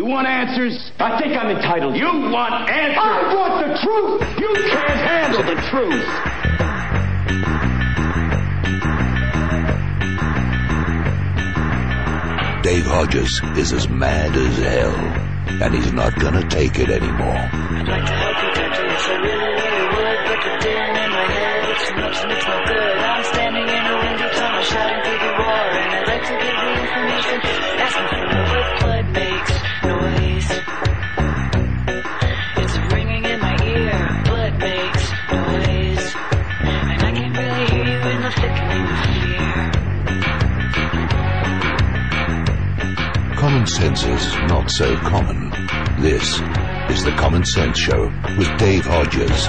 You want answers? I think I'm entitled. You want answers? I want the truth! You can't handle the truth! Dave Hodges is as mad as hell, and he's not gonna take it anymore. I'd like to help you, Doctor, yes, I really would, but the din in my head, it's too much and it's no good. I'm standing in a windy tunnel, shouting through the roar, and I'd like to give you information, asking for more, but blood makes noise. It's ringing in my ear, blood makes noise, and I can't really hear you in the flickering of fear. Common sense is not so common. This is the Common Sense Show with Dave Hodges.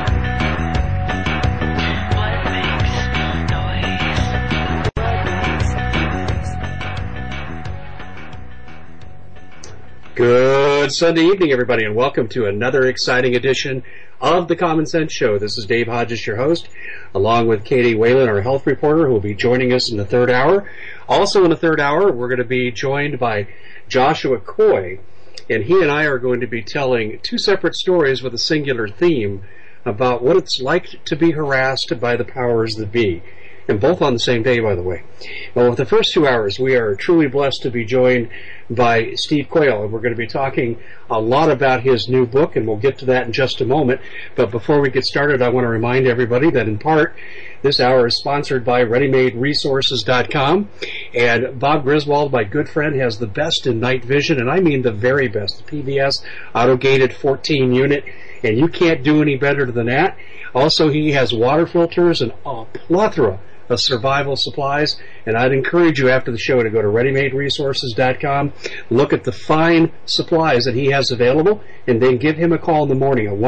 Good Sunday evening, everybody, and welcome to another exciting edition of the Common Sense Show. This is Dave Hodges, your host, along with Katie Whalen, our health reporter, who will be joining us in the third hour. Also in the third hour, we're going to be joined by Joshua Coy, and he and I are going to be telling two separate stories with a singular theme about what it's like to be harassed by the powers that be. And both on the same day, by the way. Well, with the first 2 hours, we are truly blessed to be joined by Steve Quayle, and we're going to be talking a lot about his new book, and we'll get to that in just a moment. But before we get started, I want to remind everybody that in part, this hour is sponsored by ReadyMadeResources.com, and Bob Griswold, my good friend, has the best in night vision, and I mean the very best, the PVS auto-gated 14 unit, and you can't do any better than that. Also, he has water filters and a plethora of survival supplies, and I'd encourage you after the show to go to ReadyMadeResources.com, look at the fine supplies that he has available, and then give him a call in the morning at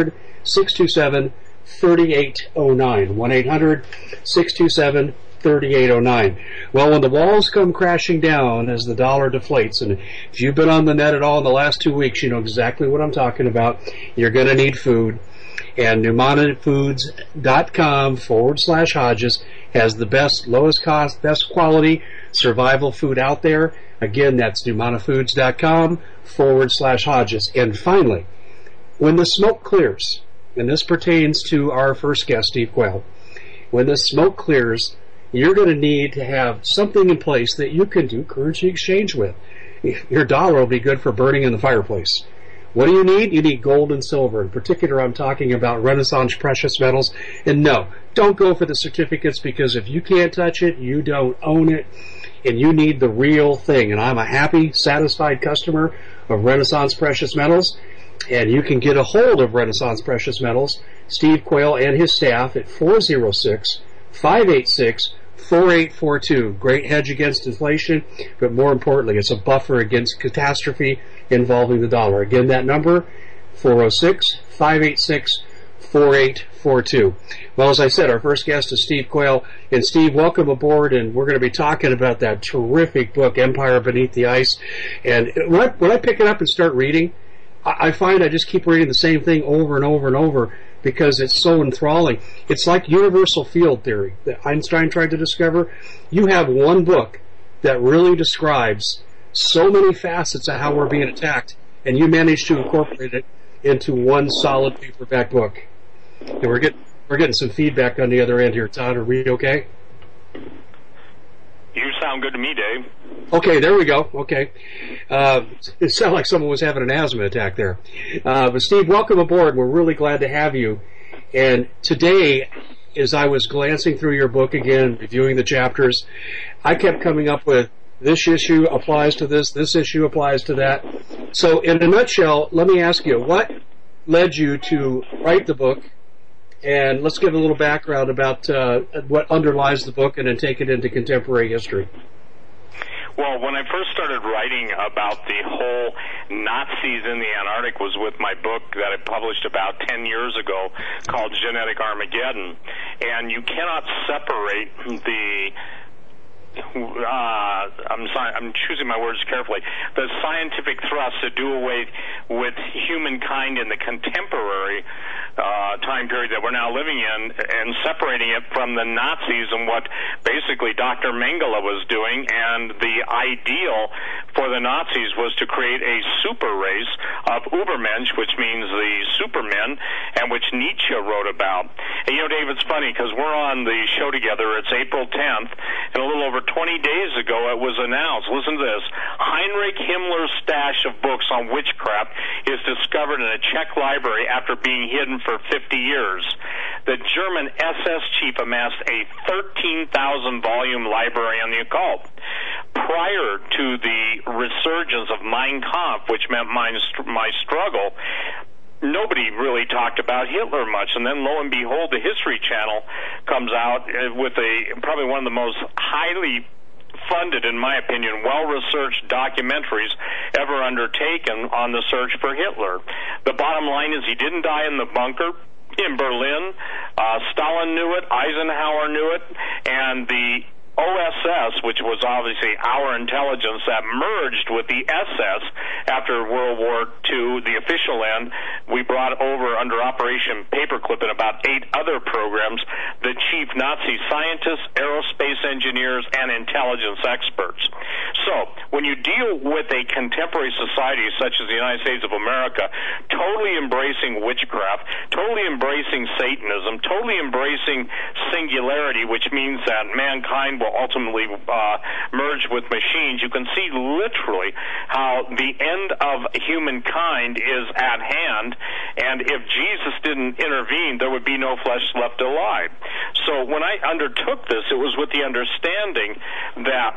1-800-627-3809, 1-800-627-3809. Well, when the walls come crashing down as the dollar deflates, and if you've been on the net at all in the last 2 weeks, you know exactly what I'm talking about. You're going to need food. And NewManaFoods.com/Hodges has the best, lowest cost, best quality survival food out there. Again, that's NewManaFoods.com/Hodges. And finally, when the smoke clears, and this pertains to our first guest, Steve Quayle, when the smoke clears, you're going to need to have something in place that you can do currency exchange with. Your dollar will be good for burning in the fireplace. What do you need? You need gold and silver. In particular, I'm talking about Renaissance Precious Metals. And no, don't go for the certificates, because if you can't touch it, you don't own it, and you need the real thing. And I'm a happy, satisfied customer of Renaissance Precious Metals, and you can get a hold of Renaissance Precious Metals, Steve Quayle and his staff, at 406-586-4842. Great hedge against inflation, but more importantly, it's a buffer against catastrophe involving the dollar. Again, that number, 406-586-4842. Well, as I said, our first guest is Steve Quayle. And Steve, welcome aboard, and we're going to be talking about that terrific book, Empire Beneath the Ice. And when I pick it up and start reading, I find I just keep reading the same thing over and over and over, because it's so enthralling. It's like universal field theory that Einstein tried to discover. You have one book that really describes so many facets of how we're being attacked, and you managed to incorporate it into one solid paperback book. And we're getting some feedback on the other end here. Todd, are we okay? You sound good to me, Dave. Okay, there we go. Okay. It sounded like someone was having an asthma attack there. But Steve, welcome aboard. We're really glad to have you. And today, as I was glancing through your book again, reviewing the chapters, I kept coming up with this issue applies to this issue applies to that. So in a nutshell, let me ask you, what led you to write the book? And let's give a little background about what underlies the book, and then take it into contemporary history. Well, when I first started writing about the whole Nazis in the Antarctic was with my book that I published about 10 years ago called Genetic Armageddon. And you cannot separate the I'm choosing my words carefully. The scientific thrust to do away with humankind in the contemporary time period that we're now living in, and separating it from the Nazis and what basically Dr. Mengele was doing. And the ideal for the Nazis was to create a super race of Übermensch, which means the supermen, and which Nietzsche wrote about. And, Dave, it's funny because we're on the show together. It's April 10th, and a little over 20 days ago it was announced. Listen to this. Heinrich Himmler's stash of books on witchcraft is discovered in a Czech library after being hidden for 50 years. The German SS chief amassed a 13,000-volume library on the occult. Prior to the resurgence of Mein Kampf, which meant my struggle, nobody really talked about Hitler much. And then, lo and behold, the History Channel comes out with probably one of the most highly funded, in my opinion, well-researched documentaries ever undertaken on the search for Hitler. The bottom line is he didn't die in the bunker in Berlin. Stalin knew it, Eisenhower knew it, and the OSS, which was obviously our intelligence that merged with the SS after World War II, the official end, we brought over under Operation Paperclip and about 8 other programs, the chief Nazi scientists, aerospace engineers, and intelligence experts. So, when you deal with a contemporary society such as the United States of America, totally embracing witchcraft, totally embracing Satanism, totally embracing singularity, which means that mankind will ultimately merge with machines, you can see literally how the end of humankind is at hand, and if Jesus didn't intervene, there would be no flesh left alive. So when I undertook this, it was with the understanding that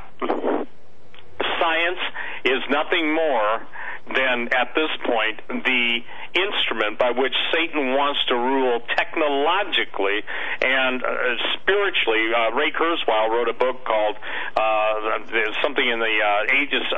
science is nothing more than, at this point, the instrument by which Satan wants to rule technologically and spiritually. Ray Kurzweil wrote a book called something in the ages,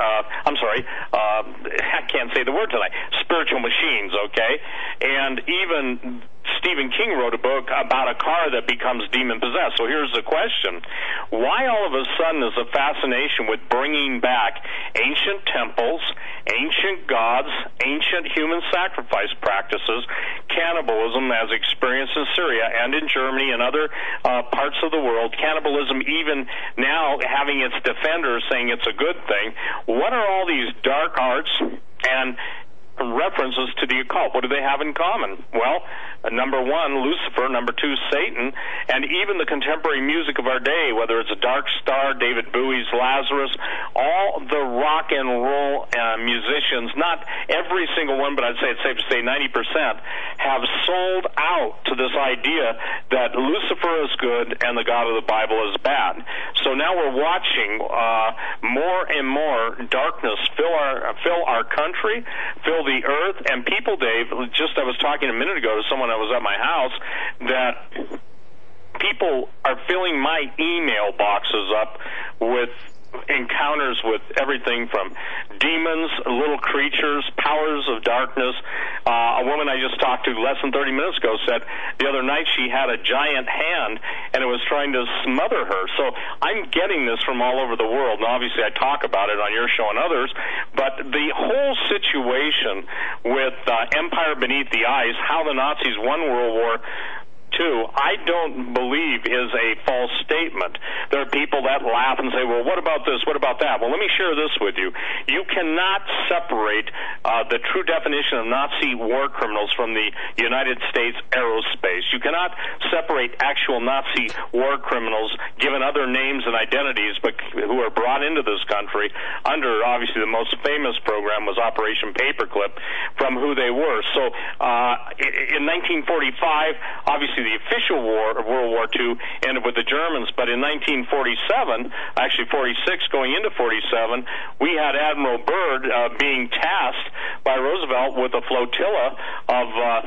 I can't say the word tonight, Spiritual Machines, okay? And even Stephen King wrote a book about a car that becomes demon-possessed. So here's the question. Why all of a sudden is a fascination with bringing back ancient temples, ancient gods, ancient human sacrifice practices, cannibalism as experienced in Syria and in Germany and other parts of the world, cannibalism even now having its defenders saying it's a good thing? What are all these dark arts and references to the occult? What do they have in common? Well, number one, Lucifer, number two, Satan, and even the contemporary music of our day, whether it's a Dark Star, David Bowie's Lazarus, all the rock and roll musicians, not every single one, but I'd say it's safe to say 90%, have sold out to this idea that Lucifer is good and the God of the Bible is bad. So now we're watching more and more darkness fill our country, fill the earth, and people, Dave, I was talking a minute ago to someone that was at my house, that people are filling my email boxes up with encounters with everything from demons, little creatures, powers of darkness. A woman I just talked to less than 30 minutes ago said the other night she had a giant hand and it was trying to smother her. So I'm getting this from all over the world, and obviously I talk about it on your show and others, but the whole situation with Empire Beneath the Ice, how the Nazis won World War II, I don't believe is a false statement. There are people that laugh and say, well, what about this? What about that? Well, let me share this with you. You cannot separate the true definition of Nazi war criminals from the United States aerospace. You cannot separate actual Nazi war criminals, given other names and identities, but who are brought into this country under, obviously, the most famous program was Operation Paperclip, from who they were. So in 1945, obviously, the official war of World War II ended with the Germans, but in 1947, actually 46, going into 47, we had Admiral Byrd being tasked by Roosevelt with a flotilla of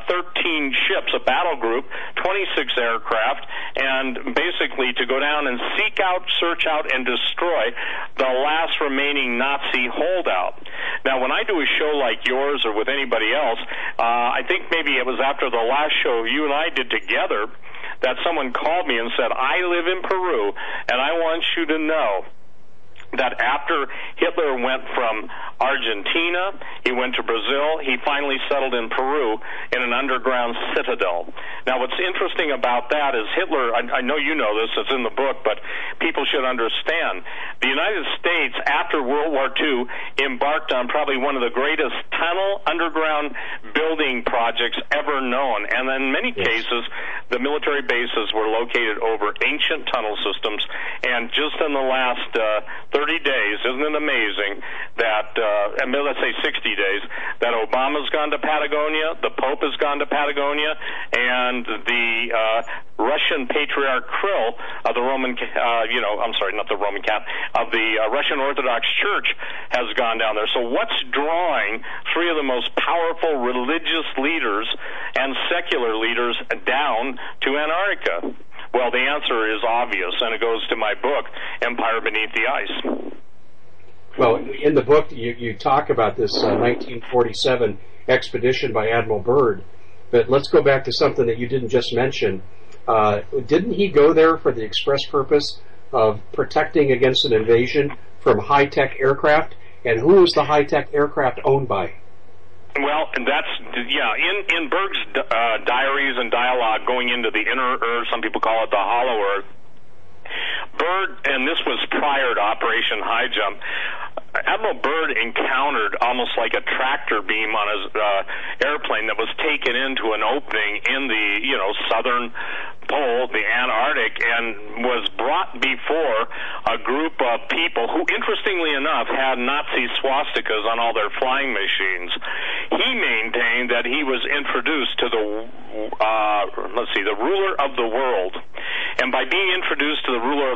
13 ships, a battle group, 26 aircraft, and basically to go down and seek out, search out, and destroy the last remaining Nazi holdout. Now, when I do a show like yours or with anybody else, I think maybe it was after the last show you and I did together that someone called me and said, I live in Peru, and I want you to know that after Hitler went from Argentina. He went to Brazil. He finally settled in Peru in an underground citadel. Now, what's interesting about that is Hitler, I know you know this, it's in the book, but people should understand. The United States, after World War II, embarked on probably one of the greatest tunnel underground building projects ever known. And in many cases, the military bases were located over ancient tunnel systems. And just in the last 30 days, isn't it amazing that, let's say 60 days, that Obama's gone to Patagonia, the Pope has gone to Patagonia, and the Russian Patriarch Kirill of the Roman, not the Roman Catholic, of the Russian Orthodox Church has gone down there. So what's drawing three of the most powerful religious leaders and secular leaders down to Antarctica? Well, the answer is obvious, and it goes to my book, Empire Beneath the Ice. Well, in the book, you talk about this 1947 expedition by Admiral Byrd, but let's go back to something that you didn't just mention. Didn't he go there for the express purpose of protecting against an invasion from high-tech aircraft? And who was the high-tech aircraft owned by? Well, that's, in Berg's diaries and dialogue going into the inner Earth, some people call it the hollow Earth, Byrd, and this was prior to Operation High Jump, Admiral Byrd encountered almost like a tractor beam on his airplane that was taken into an opening in the, southern pole, the Antarctic, and was brought before a group of people who, interestingly enough, had Nazi swastikas on all their flying machines. He maintained that he was introduced to the ruler of the world. And by being introduced to the ruler of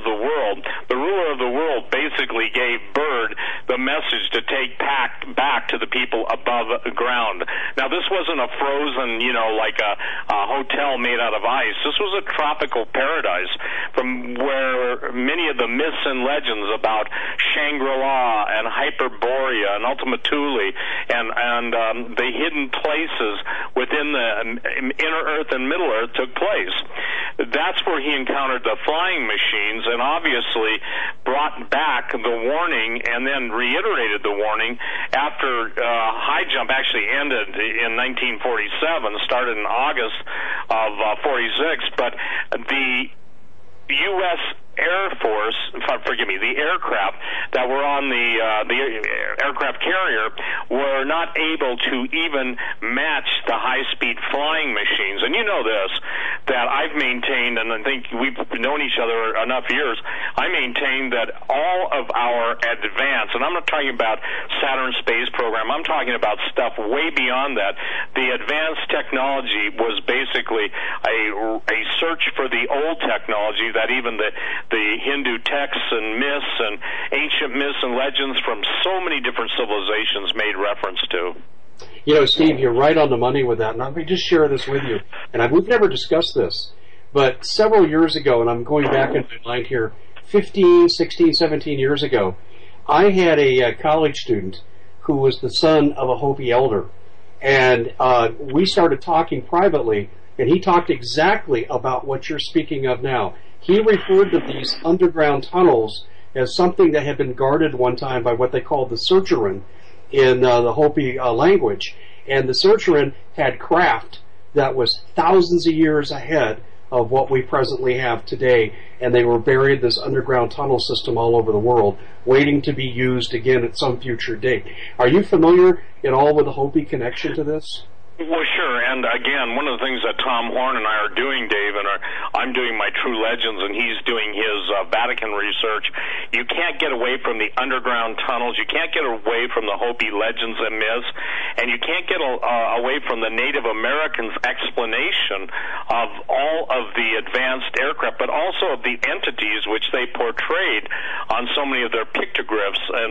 the world basically gave Byrd the message to take back to the people above ground. Now, this wasn't a frozen, like a hotel made out of ice. This was a tropical paradise from where many of the myths and legends about Shangri-La and Hyperborea and Ultima Thule and the hidden places within the inner Earth and Middle Earth took place. That's where he encountered the flying machines and obviously brought back the warning and then reiterated the warning after High Jump actually ended in 1947, started in August of 46, but the U.S. Air Force, the aircraft that were on the aircraft carrier were not able to even match the high-speed flying machines. And you know this, that I've maintained, and I think we've known each other enough years, I maintain that all of our advanced, and I'm not talking about Saturn space program, I'm talking about stuff way beyond that. The advanced technology was basically a search for the old technology that even the Hindu texts and myths and ancient myths and legends from so many different civilizations made reference to. Steve, you're right on the money with that, and let me just share this with you. And we've never discussed this, but several years ago, and I'm going back in my mind here, 15, 16, 17 years ago, I had a college student who was the son of a Hopi elder, and we started talking privately, and he talked exactly about what you're speaking of now. He referred to these underground tunnels as something that had been guarded one time by what they called the Searcherin in the Hopi language. And the Searcherin had craft that was thousands of years ahead of what we presently have today. And they were buried this underground tunnel system all over the world, waiting to be used again at some future date. Are you familiar at all with the Hopi connection to this? Well, sure, and again, one of the things that Tom Horn and I are doing, Dave, and I'm doing my True Legends, and he's doing his Vatican research, you can't get away from the underground tunnels, you can't get away from the Hopi legends and myths, and you can't get away from the Native Americans' explanation of all of the advanced aircraft, but also of the entities which they portrayed on so many of their pictographs and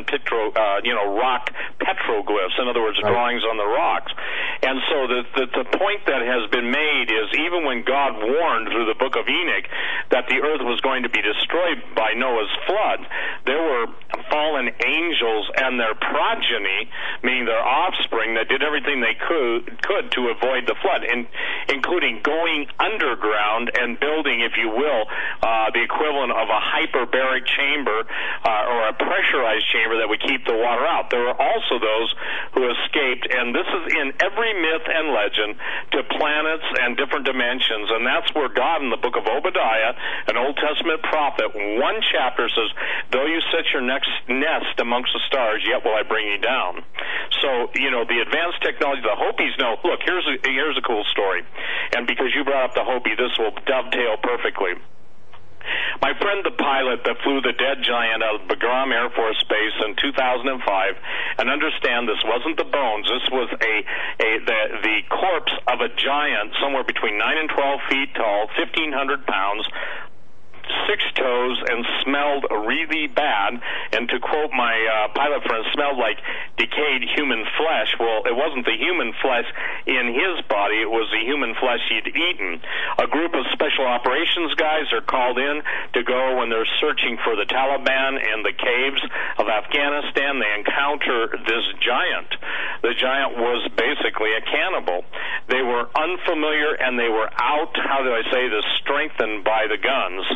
rock petroglyphs, in other words, drawings on the rocks. And so the point that has been made is even when God warned through the book of Enoch that the earth was going to be destroyed by Noah's flood, there were fallen angels and their progeny, meaning their offspring, that did everything they could to avoid the flood, including going underground and building, if you will, the equivalent of a hyperbaric chamber or a pressurized chamber that would keep the water out. There were also those who escaped, and this is in every myth and legend, to planets and different dimensions, and that's where God in the book of Obadiah, an Old Testament prophet, one chapter says, though you set your nest amongst the stars, yet will I bring you down. So, the advanced technology, the Hopis know, look, here's a cool story, and because you brought up the Hopi, this will dovetail perfectly. My friend, the pilot that flew the dead giant out of Bagram Air Force Base in 2005, and understand this wasn't the bones, this was the corpse of a giant somewhere between 9 and 12 feet tall, 1,500 pounds, 6 toes, and smelled really bad. And to quote my pilot friend, smelled like decayed human flesh. Well, it wasn't the human flesh in his body, it was the human flesh he'd eaten. A group of special operations guys are called in to go when they're searching for the Taliban in the caves of Afghanistan. They encounter this giant. The giant was basically a cannibal. They were unfamiliar, and they were strengthened by the guns.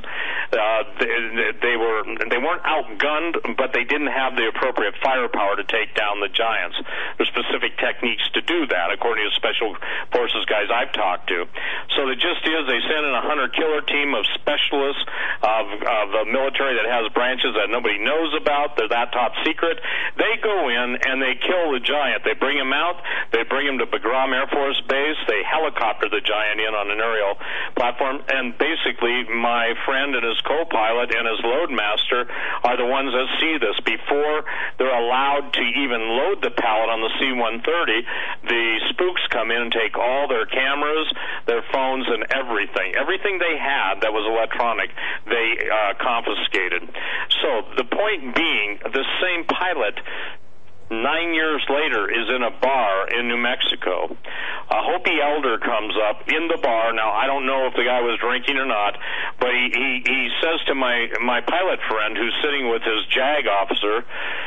They weren't outgunned, but they didn't have the appropriate firepower to take down the giants. There's specific techniques to do that, according to special forces guys I've talked to. So the gist is, they send in a hunter-killer team of specialists of the military that has branches that nobody knows about. They're that top secret. They go in and they kill the giant. They bring him out. They bring him to Bagram Air Force Base. They helicopter the giant in on an aerial platform, and basically my friend and his co-pilot and his loadmaster are the ones that see this. Before they're allowed to even load the pallet on the C-130, the spooks come in and take all their cameras, their phones, and everything. Everything they had that was electronic, they confiscated. So the point being, the same pilot 9 years later is in a bar in New Mexico. A Hopi elder comes up in the bar. Now, I don't know if the guy was drinking or not, but he says to my pilot friend, who's sitting with his JAG officer,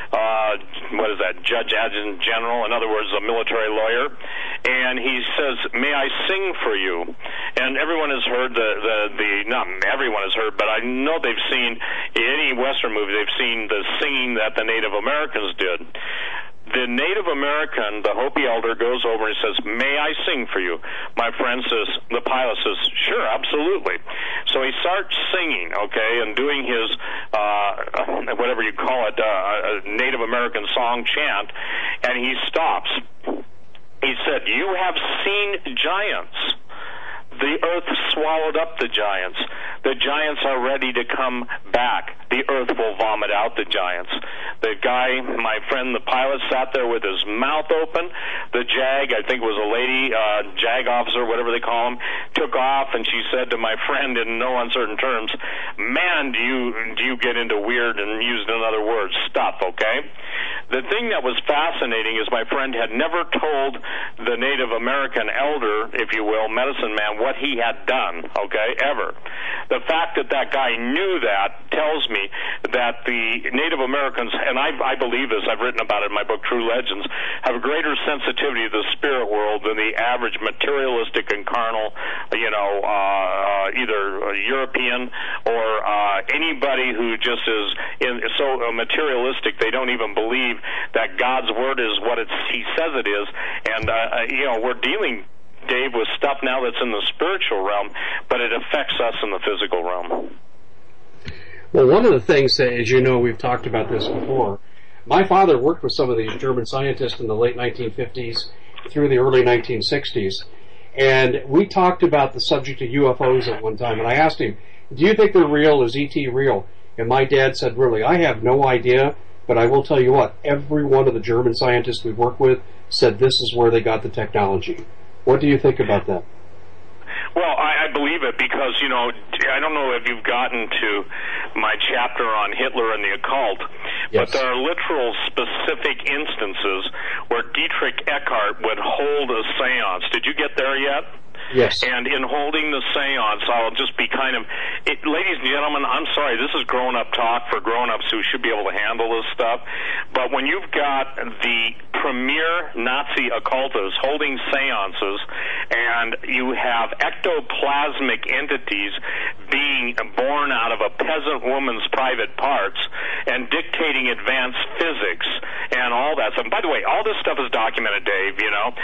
Judge Adjutant General, in other words, a military lawyer, and he says, may I sing for you? And everyone has heard not everyone has heard, but I know they've seen, in any Western movie, they've seen the singing that the Native Americans did. The Native American, the Hopi elder, goes over and says, may I sing for you? My friend says, the pilot says, sure, absolutely. So he starts singing, okay, and doing his, whatever you call it, a Native American song chant, and he stops. He said, you have seen giants. The earth swallowed up the giants. The giants are ready to come back. The earth will vomit out the giants. The guy, my friend, the pilot, sat there with his mouth open. The JAG, I think it was a lady, JAG officer, whatever they call him, took off, and she said to my friend in no uncertain terms, man, do you get into weird, and used another word, stuff, okay? The thing that was fascinating is my friend had never told the Native American elder, if you will, medicine man, what he had done, okay, ever. The fact that that guy knew that tells me that the Native Americans, and I believe this, I've written about it in my book, True Legends, have a greater sensitivity to the spirit world than the average materialistic and carnal, either European or anybody who just is so materialistic they don't even believe that God's word is what he says it is. And, we're dealing, Dave, with stuff now that's in the spiritual realm, but it affects us in the physical realm. Well, one of the things that, as you know, we've talked about this before, my father worked with some of these German scientists in the late 1950s through the early 1960s, and we talked about the subject of UFOs at one time, and I asked him, do you think they're real? Is ET real? And my dad said, really, I have no idea, but I will tell you what, every one of the German scientists we've worked with said this is where they got the technology. What do you think about that? Well, I believe it because, I don't know if you've gotten to my chapter on Hitler and the occult, yes, but there are literal specific instances where Dietrich Eckart would hold a seance. Did you get there yet? Yes. And in holding the seance, I'll just be ladies and gentlemen, I'm sorry, this is grown-up talk for grown-ups who should be able to handle this stuff. But when you've got the premier Nazi occultists holding seances, and you have ectoplasmic entities being born out of a peasant woman's private parts and dictating advanced physics and all that stuff. By the way, all this stuff is documented, Dave, you know.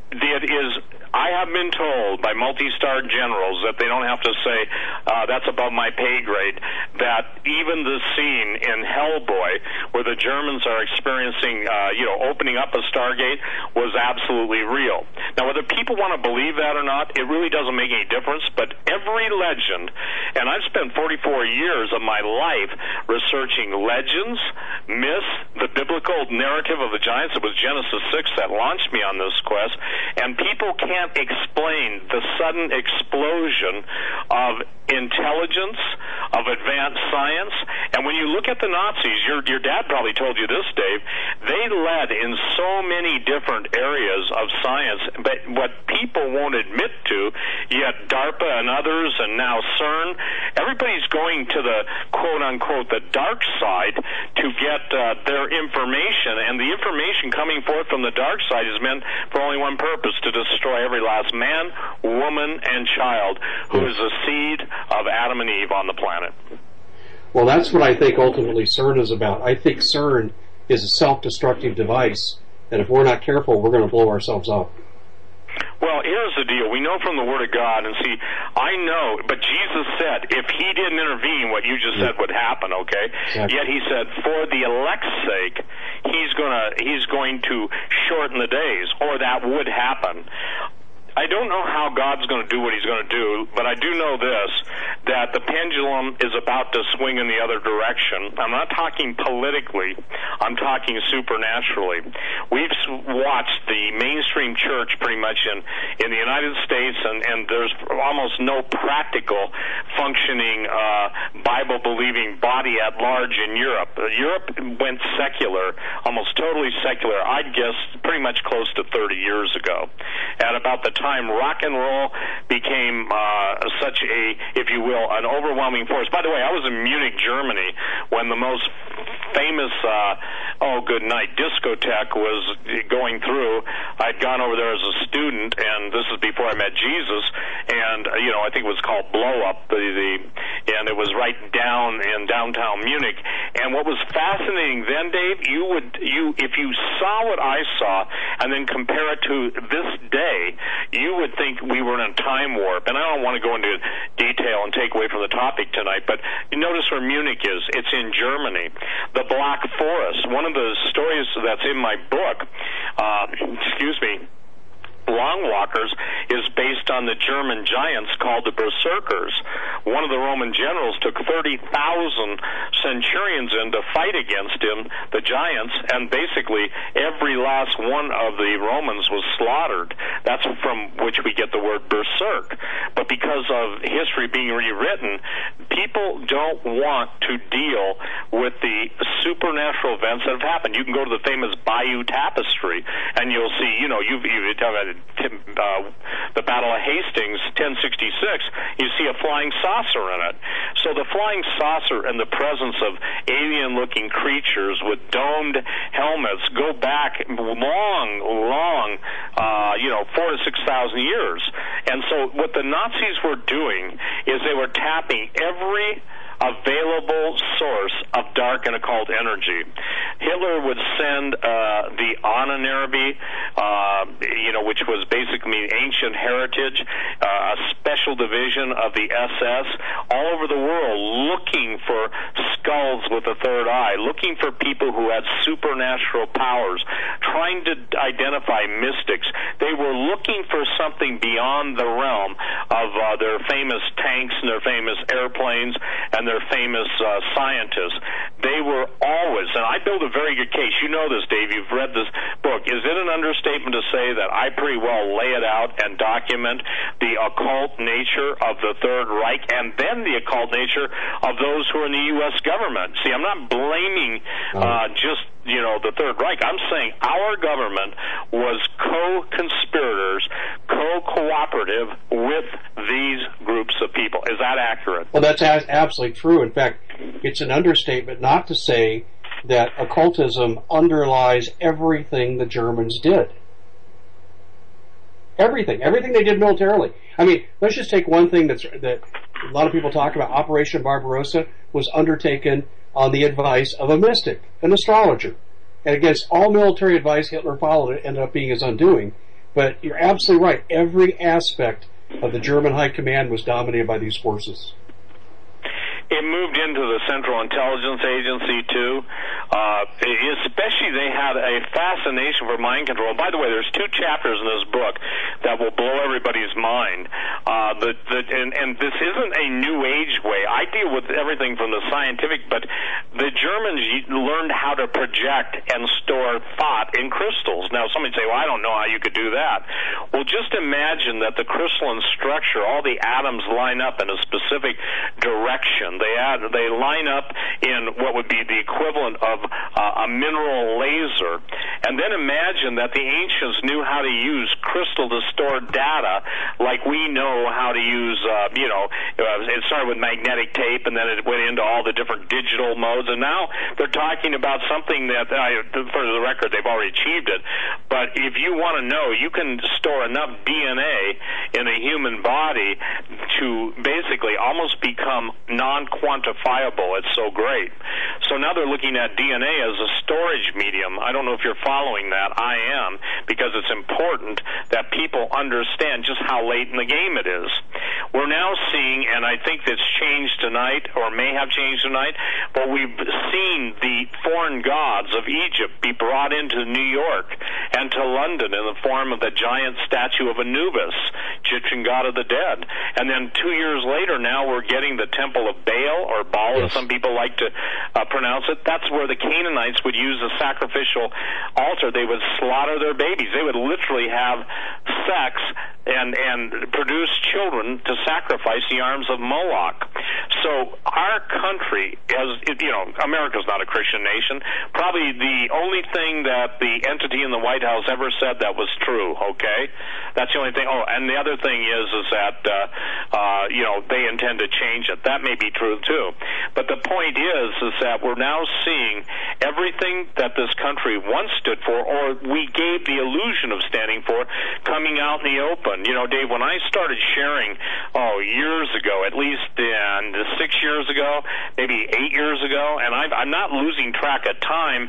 I have been told by multi-star generals that they don't have to say that's above my pay grade, that even the scene in Hellboy where the Germans are experiencing, opening up a Stargate was absolutely real. Now, whether people want to believe that or not, it really doesn't make any difference, but every legend, and I've spent 44 years of my life researching legends, myths, the biblical narrative of the giants. It was Genesis 6 that launched me on this quest, and people can't explain the sudden explosion of intelligence, of advanced science. And when you look at the Nazis, your dad probably told you this, Dave, they led in so many different areas of science, but what people won't admit to, yet DARPA and others, and now CERN, everybody's going to the quote-unquote the dark side to get their information, and the information coming forth from the dark side is meant for only one purpose, to destroy every last man, woman, and child who is the seed of Adam and Eve on the planet. Well, that's what I think ultimately CERN is about. I think CERN is a self-destructive device, and if we're not careful, we're going to blow ourselves up. Well, here's the deal. We know from the Word of God, and see, I know, but Jesus said if He didn't intervene, what you just said would happen, okay? Exactly. Yet He said, for the elect's sake, He's going to shorten the days, or that would happen. I don't know how God's going to do what He's going to do, but I do know this, that the pendulum is about to swing in the other direction. I'm not talking politically. I'm talking supernaturally. We've watched the mainstream church pretty much in the United States, and there's almost no practical functioning Bible-believing body at large in Europe. Europe went secular, almost totally secular, I'd guess pretty much close to 30 years ago. At about the time rock and roll became such a, if you will, an overwhelming force. By the way, I was in Munich, Germany, when the most famous discotheque was going through. I'd gone over there as a student, and this is before I met Jesus, and I think it was called Blow Up, and it was right down in downtown Munich. And what was fascinating then, Dave, if you saw what I saw and then compare it to this day, you would think we were in a time warp. And I don't want to go into detail and take away from the topic tonight, but you notice where Munich is. It's in Germany. The Black Forest, one of the stories that's in my book, Long Walkers, is based on the German giants called the Berserkers. One of the Roman generals took 30,000 centurions in to fight against him, the giants, and basically every last one of the Romans was slaughtered. That's from which we get the word berserk. But because of history being rewritten, people don't want to deal with the supernatural events that have happened. You can go to the famous Bayeux Tapestry, and you'll see, you've talked about the Battle of Hastings, 1066, you see a flying saucer in it. So the flying saucer and the presence of alien-looking creatures with domed helmets go back long, 4,000 to 6,000 years. And so what the Nazis were doing is they were tapping every available source of dark and occult energy. Hitler would send the Ahnenerbe, which was basically ancient heritage, a special division of the SS, all over the world looking for skulls with a third eye, looking for people who had supernatural powers, trying to identify mystics. They were looking for something beyond the realm of their famous tanks and their famous airplanes and their famous scientists. They were always, and I build a very good case. You know this, Dave. You've read this book. Is it an understatement to say that I pretty well lay it out and document the occult nature of the Third Reich and then the occult nature of those who are in the U.S. government? See, I'm not blaming just the Third Reich. I'm saying our government was co-conspirators, co-cooperative Well, that's absolutely true. In fact, it's an understatement not to say that occultism underlies everything the Germans did. Everything they did militarily. I mean, let's just take one thing that a lot of people talk about. Operation Barbarossa was undertaken on the advice of a mystic, an astrologer. And against all military advice, Hitler followed it, ended up being his undoing. But you're absolutely right. Every aspect of the German High Command was dominated by these forces. It moved into the Central Intelligence Agency, too. Especially they had a fascination for mind control. By the way, there's 2 chapters in this book that will blow everybody's mind. And this isn't a New Age way. I deal with everything from the scientific, but the Germans learned how to project and store thought in crystals. Now, somebody say, well, I don't know how you could do that. Well, just imagine that the crystalline structure, all the atoms line up in a specific direction. They line up in what would be the equivalent of a mineral laser. And then imagine that the ancients knew how to use crystal to store data like we know how to use, it started with magnetic tape and then it went into all the different digital modes. And now they're talking about something that, for the record, they've already achieved it. But if you want to know, you can store enough DNA in a human body to basically almost become non-quantifiable. It's so great. So now they're looking at DNA as a storage medium. I don't know if you're following that. I am, because it's important that people understand just how late in the game it is. We're now seeing, and I think it's changed tonight, or may have changed tonight, but we've seen the foreign gods of Egypt be brought into New York and to London in the form of the giant statue of Anubis, Egyptian god of the dead. And then 2 years later, now we're getting the Temple of Baal, or Baal, as some people like to pronounce it. That's where the Canaanites would use a sacrificial altar. They would slaughter their babies. They would literally have sex and produce children to sacrifice the arms of Moloch. So our country, America's not a Christian nation. Probably the only thing that the entity in the White House ever said that was true, okay? That's the only thing. Oh, and the other thing is that, they intend to change it. That may be true, too. But the point is that we're now seeing everything that this country once stood for, or we gave the illusion of standing for, coming out in the open. You know, Dave, when I started sharing, years ago, at least 6 years ago, maybe 8 years ago, and I'm not losing track of time,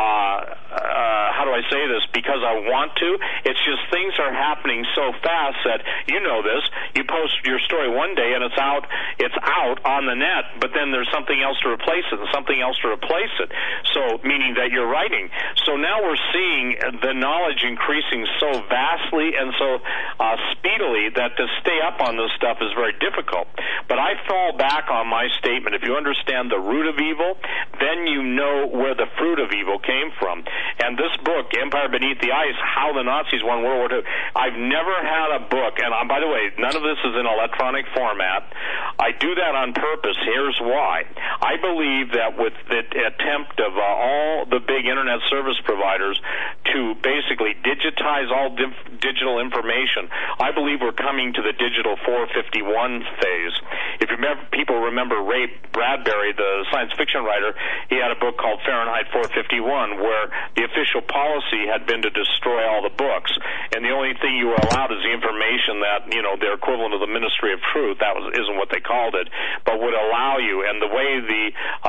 how do I say this, because I want to. It's just things are happening so fast that, you know this, you post your story one day and it's out on the net, but then there's something else to replace it and something else to replace it. So, meaning that you're writing. So now we're seeing the knowledge increasing so vastly and so speedily that to stay up on this stuff is very difficult. But I fall back on my statement. If you understand the root of evil, then you know where the fruit of evil came from. And this book, Empire Beneath the Ice, How the Nazis Won World War II, I've never had a book, and by the way, none of this is in electronic format. I do that on purpose. Here's why. I believe that with the attempt of all the big internet service providers to basically digitize all digital information, I believe we're coming to the digital 451 phase. If people remember Ray Bradbury, the science fiction writer, he had a book called Fahrenheit 451 where the official policy had been to destroy all the books, and the only thing you were allowed is the information that, their equivalent of the Ministry of Truth, isn't what they called it, but would allow you. And the way the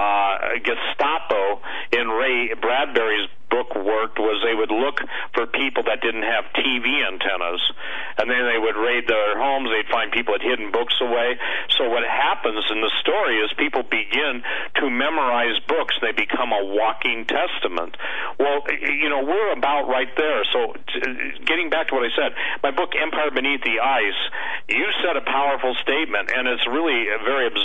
Gestapo in Ray Bradbury's book worked was they would look for people that didn't have TV antennas, and then they would raid their homes. They'd find people had hidden books away. So what happens in the story is people begin to memorize books. They become a walking testament. Well, we're about right there. So getting back to what I said, my book Empire Beneath the Ice, you said a powerful statement, and it's really a very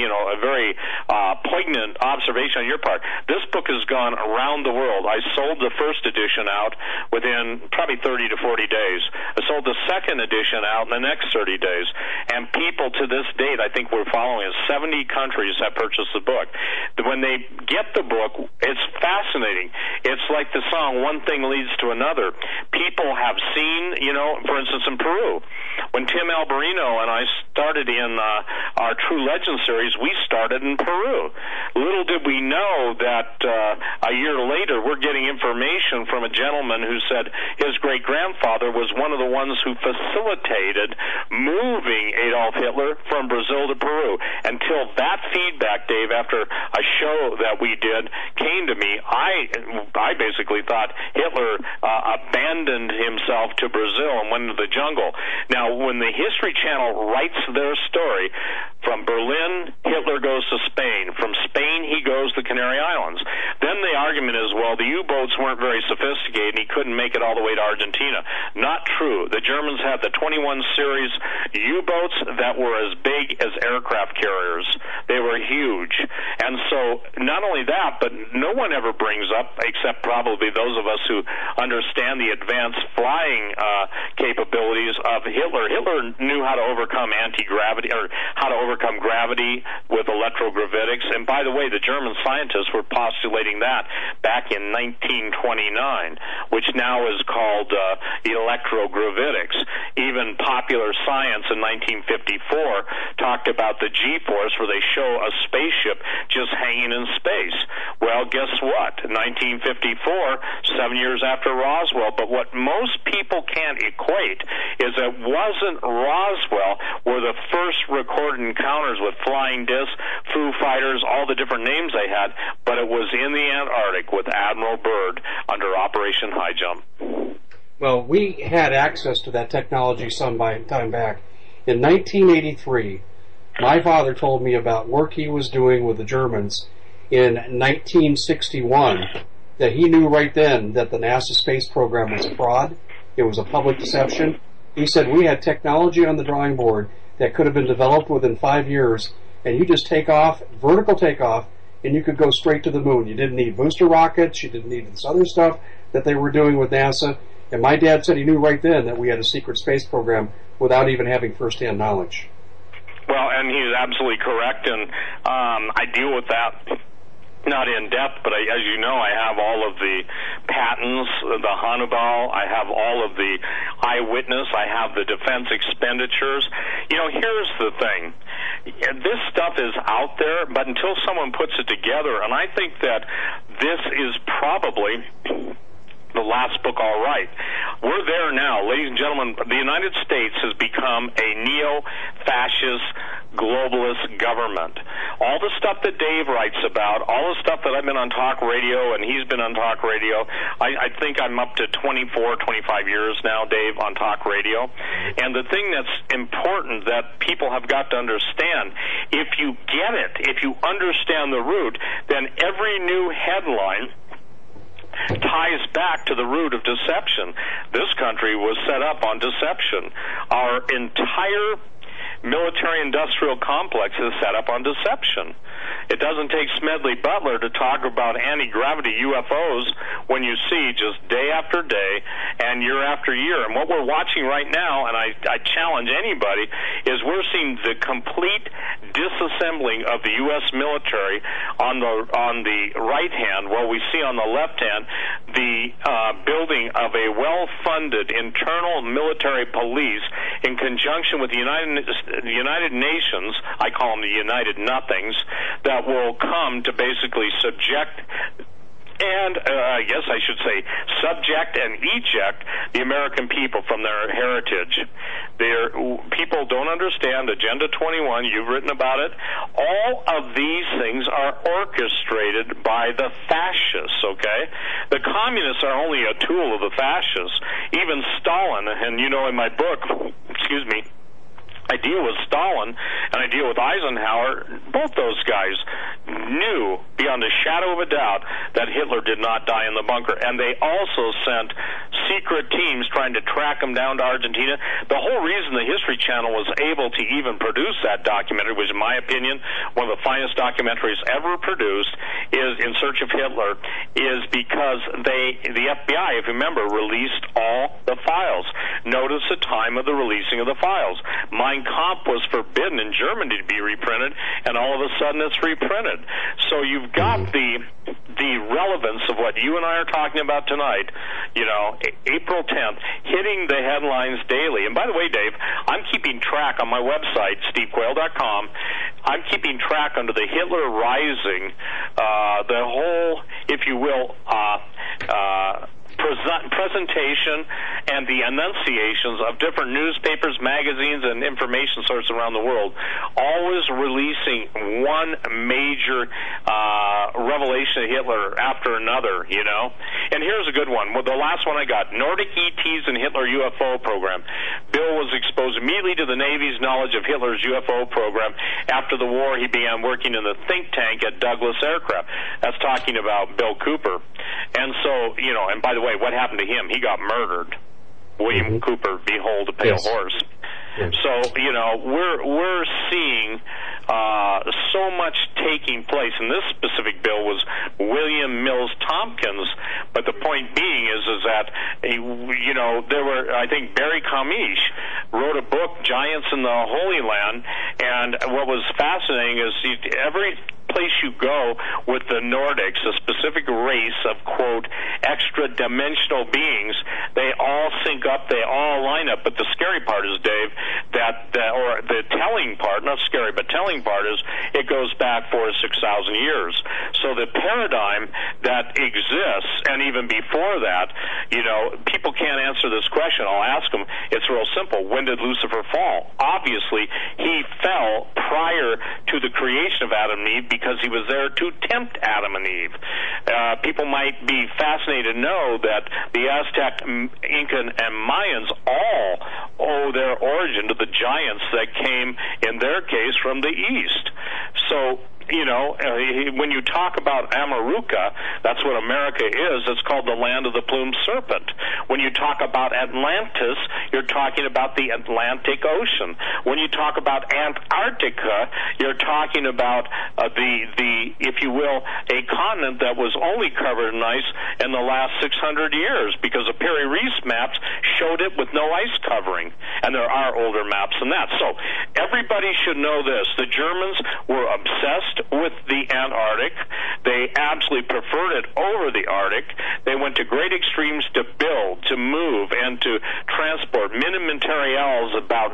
poignant observation on your part. This book has gone around the world. I sold the first edition out within probably 30 to 40 days. I sold the second edition out in the next 30 days. And people to this date, I think we're following it, 70 countries have purchased the book. When they get the book, it's fascinating. It's like the song, One Thing Leads to Another. People have seen, for instance, in Peru, when Tim Alberino and I started in our True Legend series, we started in Peru. Little did we know that a year later we're getting information from a gentleman who said his great-grandfather was one of the ones who facilitated moving Adolf Hitler from Brazil to Peru. Until that feedback, Dave, after a show that we did, came to me, I basically thought Hitler abandoned himself to Brazil and went into the jungle. Now, when the History Channel writes their story, from Berlin, Hitler goes to Spain. From Spain, he goes to the Canary Islands. Then the argument is, well, the U-boats weren't very sophisticated, and he couldn't make it all the way to Argentina. Not true. The Germans had the 21 series U-boats that were as big as aircraft carriers. They were huge. And so, not only that, but no one ever brings up, except probably those of us who understand the advanced flying capabilities of Hitler. Hitler knew how to overcome anti-gravity, or how to overcome gravity with electrogravitics. And by the way, the German scientists were postulating that back in 1929, which now is called electrogravitics. Even Popular Science in 1954 talked about the G-force, where they show a spaceship just hanging in space. Well, guess what? 1954, 7 years after Roswell. But what most people can't equate is it wasn't Roswell were the first recorded encounters with flying discs, Foo Fighters, all the different names they had, but it was in the Antarctic with Admiral Byrd under Operation High Jump. Well, we had access to that technology some time back. In 1983, my father told me about work he was doing with the Germans in 1961, that he knew right then that the NASA space program was a fraud. It was a public deception. He said we had technology on the drawing board that could have been developed within 5 years, and you just take off, vertical takeoff, and you could go straight to the moon. You didn't need booster rockets. You didn't need this other stuff that they were doing with NASA. And my dad said he knew right then that we had a secret space program without even having first-hand knowledge. Well, and he's absolutely correct, and I deal with that not in depth, but as you know, I have all of the patents, the Hannibal, I have all of the eyewitness, I have the defense expenditures. You know, here's the thing. This stuff is out there, but until someone puts it together, and I think that this is probably the last book all right. We're there now. Ladies and gentlemen, the United States has become a neo-fascist globalist government. All the stuff that Dave writes about, all the stuff that I've been on talk radio and he's been on talk radio, I think I'm up to 24, 25 years now, Dave, on talk radio. And the thing that's important that people have got to understand, if you get it, if you understand the root, then every new headline ties back to the root of deception. This country was set up on deception. Our entire military-industrial complex is set up on deception. It doesn't take Smedley Butler to talk about anti-gravity UFOs when you see just day after day and year after year. And what we're watching right now, and I challenge anybody, is we're seeing the complete disassembling of the U.S. military on the right hand, while we see on the left hand the building of a well-funded internal military police in conjunction with the United Nations, I call them the United Nothings, that will come to basically subject and, I guess I should say, subject and eject the American people from their heritage. People don't understand Agenda 21. You've written about it. All of these things are orchestrated by the fascists, okay? The communists are only a tool of the fascists. Even Stalin, and you know in my book, I deal with Stalin and I deal with Eisenhower. Both those guys knew beyond a shadow of a doubt that Hitler did not die in the bunker, and they also sent secret teams trying to track him down to Argentina. The whole reason the History Channel was able to even produce that documentary, which in my opinion one of the finest documentaries ever produced, is In Search of Hitler, is because the FBI, if you remember, released all the files. Notice the time of the releasing of the files. Mein Kampf was forbidden in Germany to be reprinted, and all of a sudden it's reprinted. So you've got the the relevance of what you and I are talking about tonight, April 10th, hitting the headlines daily. And by the way, Dave, I'm keeping track on my website, stevequayle.com. I'm keeping track under the Hitler Rising, the whole, if you will, presentation and the enunciations of different newspapers, magazines, and information sources around the world, always releasing one major revelation of Hitler after another, And here's a good one. Well, the last one I got, Nordic ETs and Hitler UFO program. Bill was exposed immediately to the Navy's knowledge of Hitler's UFO program. After the war, he began working in the think tank at Douglas Aircraft. That's talking about Bill Cooper. And so, and by the way, what happened to him? He got murdered. William Cooper, behold a pale horse. Yes. So, we're seeing so much taking place, and this specific bill was William Mills Tompkins, but the point being is that, there were, I think Barry Kamish wrote a book, Giants in the Holy Land, and what was fascinating is every place you go with the Nordics, a specific race of, quote, extra-dimensional beings, they all sync up, they all line up. But the scary part is, Dave, or the telling part, not scary, but telling part is it goes back 4,000 to 6,000 years. So the paradigm that exists, and even before that, people can't answer this question. I'll ask them. It's real simple. When did Lucifer fall? Obviously, he fell prior to the creation of Adam and Eve because he was there to tempt Adam and Eve. People might be fascinated to know that the Aztec, Incan, and Mayans all owe their origin to the giants that came, in their case, from the east. So, when you talk about Amaruca, that's what America is. It's called the land of the plumed serpent. When you talk about Atlantis, you're talking about the Atlantic Ocean. When you talk about Antarctica, you're talking about the, if you will, a continent that was only covered in ice in the last 600 years because the Piri Reis maps showed it with no ice covering, and there are older maps than that. So everybody should know this. The Germans were obsessed with the Antarctic. They absolutely preferred it over the Arctic. They went to great extremes to build, to move, and to transport. Minim Materials, about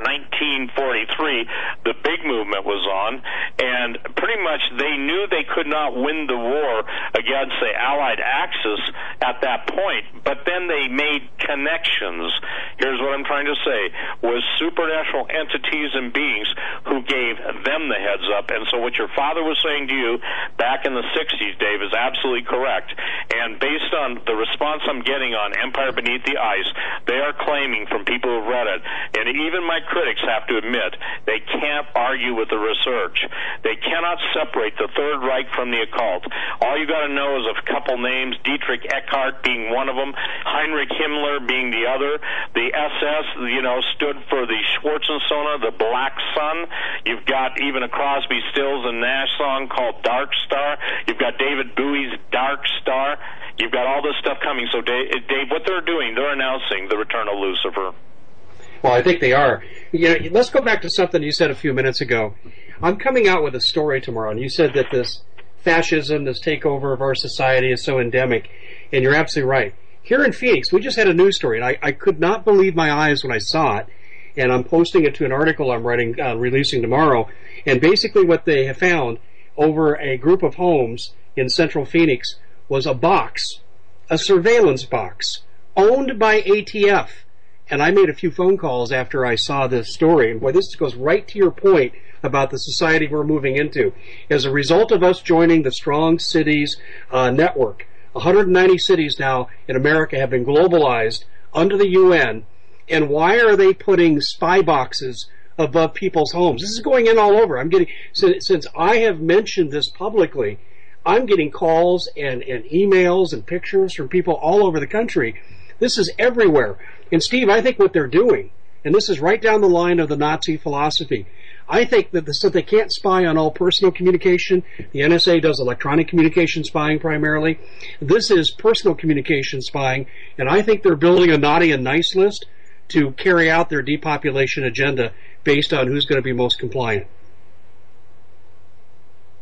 1943, the big movement was on, and pretty much they knew they could not win the war against the Allied Axis at that point, but then they made connections. Here's what I'm trying to say, was supernatural entities and beings who gave them the heads up. And so what your father was saying to you back in the 60s, Dave, is absolutely correct. And based on the response I'm getting on Empire Beneath the Ice, they are claiming from people who've read it, and even my critics have to admit, they can't argue with the research. They cannot separate the Third Reich from the occult. All you got to know is a couple names, Dietrich Eckart being one of them, Heinrich Himmler being the other. The SS, stood for the Schwarzensonne, the Black Sun. You've got even a Crosby, Stills, and Nash song called Dark Star. You've got David Bowie's Dark Star. You've got all this stuff coming. So, Dave, what they're doing, they're announcing the return of Lucifer. Well, I think they are. Let's go back to something you said a few minutes ago. I'm coming out with a story tomorrow, and you said that this fascism, this takeover of our society is so endemic, and you're absolutely right. Here in Phoenix, we just had a news story, and I could not believe my eyes when I saw it, and I'm posting it to an article I'm writing, releasing tomorrow, and basically what they have found over a group of homes in central Phoenix was a box, a surveillance box, owned by ATF. And I made a few phone calls after I saw this story. And boy, this goes right to your point about the society we're moving into. As a result of us joining the Strong Cities network, 190 cities now in America have been globalized under the UN. And why are they putting spy boxes above people's homes? This is going in all over. I'm getting, since I have mentioned this publicly, I'm getting calls and emails and pictures from people all over the country. This is everywhere. And Steve, I think what they're doing, and this is right down the line of the Nazi philosophy, I think that since they can't spy on all personal communication, the NSA does electronic communication spying primarily. This is personal communication spying, and I think they're building a naughty and nice list to carry out their depopulation agenda based on who's going to be most compliant.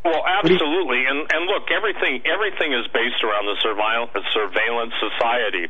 Well, absolutely, and look, everything is based around the surveillance society.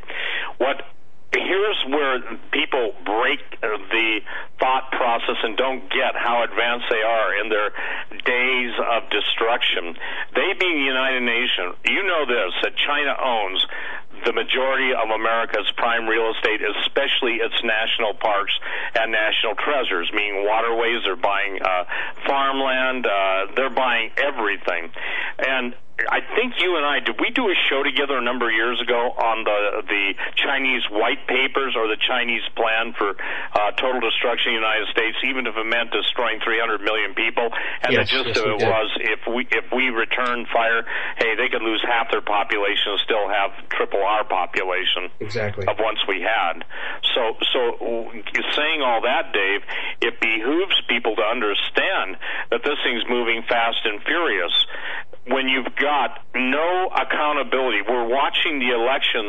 Here's where people break the thought process and don't get how advanced they are in their days of destruction. They being the United Nations, you know this, that China owns the majority of America's prime real estate, especially its national parks and national treasures, meaning waterways. They're buying farmland. They're buying everything. And I think you and I, did we do a show together a number of years ago on the Chinese white papers or the Chinese plan for total destruction of the United States, even if it meant destroying 300 million people? And yes, the gist yes, of it was, if we return fire, hey, they could lose half their population and still have triple our population of once we had. So saying all that, Dave, it behooves people to understand that this thing's moving fast and furious. When you've got no accountability, we're watching the elections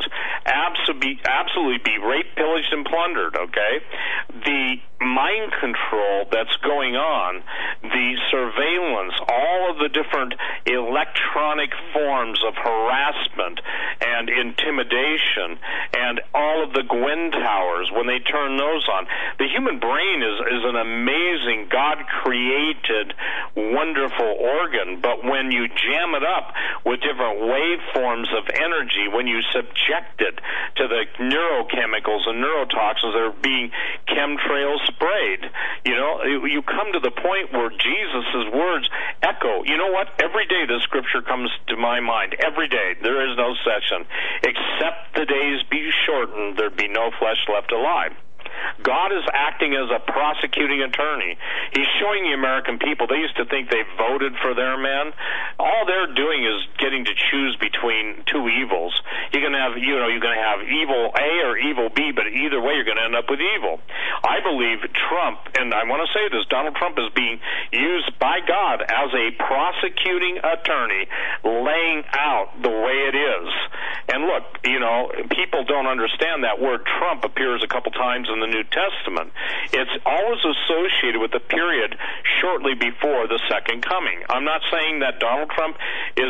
absolutely be raped, pillaged, and plundered, okay? The mind control that's going on, the surveillance, all of the different electronic forms of harassment and intimidation, and all of the Gwen towers, when they turn those on. The human brain is an amazing, God-created, wonderful organ, but when you jam it up with different waveforms of energy, when you subject it to the neurochemicals and neurotoxins that are being chemtrails sprayed, you come to the point where Jesus' words echo. You know what? Every day the scripture comes to my mind. Every day. There is no session. Except the days be shortened, there'd be no flesh left alive. God is acting as a prosecuting attorney. He's showing the American people, they used to think they voted for their men. All they're doing is getting to choose between two evils. You're going to have, you're going to have evil A or evil B, but either way you're going to end up with evil. I believe Trump, and I want to say this, Donald Trump is being used by God as a prosecuting attorney, laying out the way it is. And look, people don't understand that word Trump appears a couple times in the New Testament. It's always associated with the period shortly before the second coming. I'm not saying that Donald Trump is,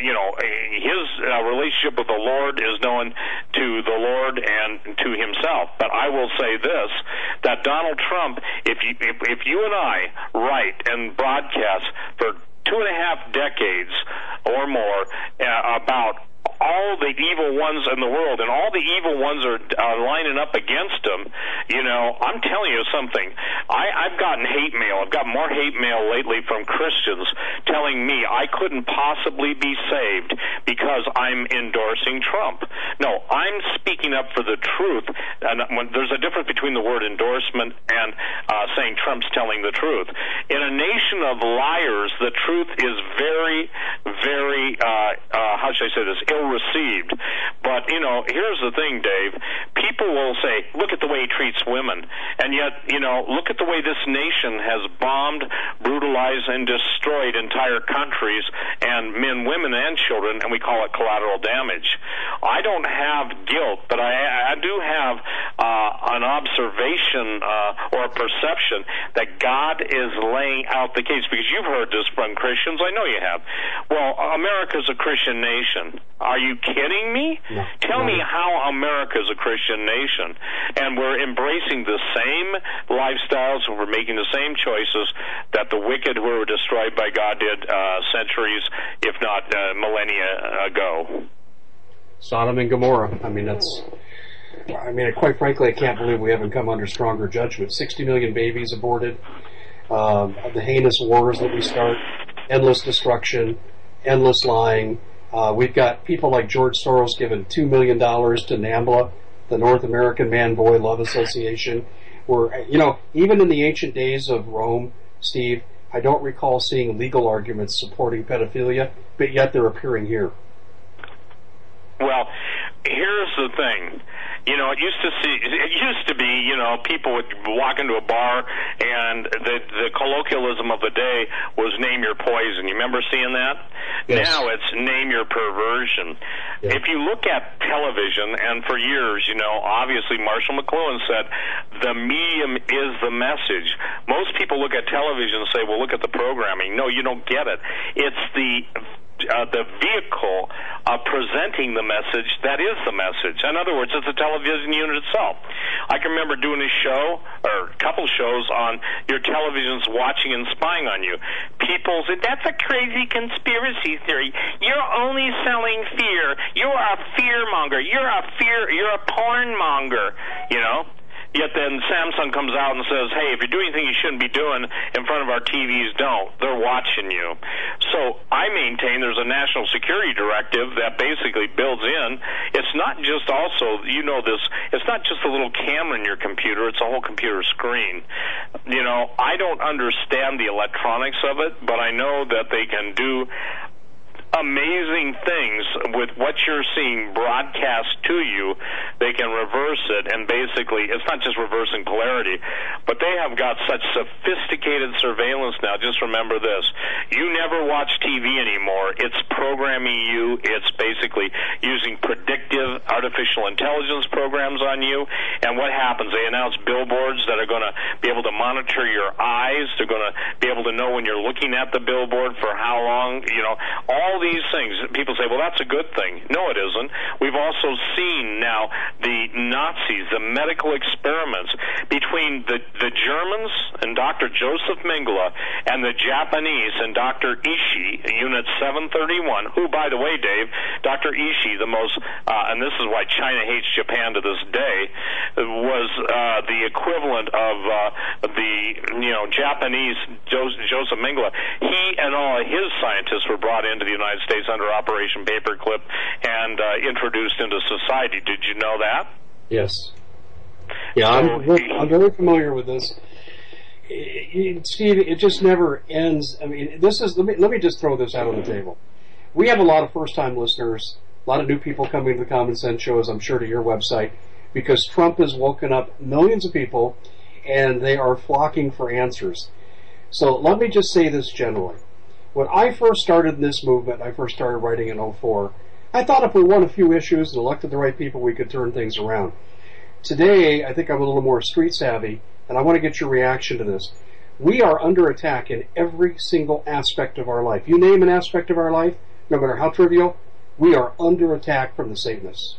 his relationship with the Lord is known to the Lord and to himself. But I will say this, that Donald Trump, if you and I write and broadcast for 2.5 decades or more about all the evil ones in the world, and all the evil ones are lining up against them, I'm telling you something. I've gotten hate mail. I've got more hate mail lately from Christians telling me I couldn't possibly be saved because I'm endorsing Trump. No, I'm speaking up for the truth. And there's a difference between the word endorsement and saying Trump's telling the truth. In a nation of liars, the truth is very, very, how should I say this, ill-received. But, here's the thing, Dave. People will say, look at the way he treats women. And yet, look at the way this nation has bombed, brutalized, and destroyed entire countries and men, women, and children, and we call it collateral damage. I don't have guilt, but I do have an observation or a perception that God is laying out the case, because you've heard this from Christians. I know you have. Well, America's a Christian nation. Are you kidding me? No. Tell me how America's a Christian nation, and we're embracing the same lifestyles, and we're making the same choices that the wicked who were destroyed by God did centuries, if not millennia ago. Sodom and Gomorrah. Quite frankly, I can't believe we haven't come under stronger judgment. 60 million babies aborted, the heinous wars that we start, endless destruction, endless lying. We've got people like George Soros giving $2 million to NAMBLA, the North American Man-Boy Love Association, where, even in the ancient days of Rome, Steve, I don't recall seeing legal arguments supporting pedophilia, but yet they're appearing here. Well, here's the thing. You know, it used to be, you know, people would walk into a bar and the colloquialism of the day was name your poison. You remember seeing that? Yes. Now it's name your perversion. Yeah. If you look at television, and for years, you know, obviously Marshall McLuhan said the medium is the message. Most people look at television and say, well, look at the programming. No, you don't get it. It's the vehicle presenting the message that is the message. In other words, it's the television unit itself. I can remember doing a show, or a couple shows, on your television's watching and spying on you. People said, that's a crazy conspiracy theory. You're only selling fear. You're a fear monger. You're a porn monger, you know? Yet then Samsung comes out and says, hey, if you're doing anything you shouldn't be doing in front of our TVs, don't. They're watching you. So I maintain there's a national security directive that basically builds in. It's not just also, you know this, it's not just a little camera in your computer, it's a whole computer screen. You know, I don't understand the electronics of it, but I know that they can do amazing things with what you're seeing broadcast to you. They can reverse it, and basically it's not just reversing polarity, but they have got such sophisticated surveillance now. Just remember this: you never watch TV anymore. It's programming you. It's basically using predictive artificial intelligence programs on you. And what happens? They announce billboards that are going to be able to monitor your eyes. They're going to be able to know when you're looking at the billboard for how long, you know, all these things. People say, well, that's a good thing. No, it isn't. We've also seen now the Nazis, the medical experiments between the Germans and Dr. Joseph Mengele and the Japanese and Dr. Ishii, Unit 731, who, by the way, Dave, Dr. Ishii, the most, and this is why China hates Japan to this day, was the equivalent of the, you know, Japanese Joseph Mengele. He and all his scientists were brought into the United States under Operation Paperclip and introduced into society. Did you know that? Yes. Yeah, I'm very familiar with this. Steve, it just never ends. I mean, this is. Let me just throw this out on the table. We have a lot of first-time listeners, a lot of new people coming to the Common Sense Show, as I'm sure to your website, because Trump has woken up millions of people, and they are flocking for answers. So let me just say this generally. When I first started this movement, I first started writing in 2004, I thought if we won a few issues and elected the right people, we could turn things around. Today, I think I'm a little more street savvy, and I want to get your reaction to this. We are under attack in every single aspect of our life. You name an aspect of our life, no matter how trivial, we are under attack from the Satanists.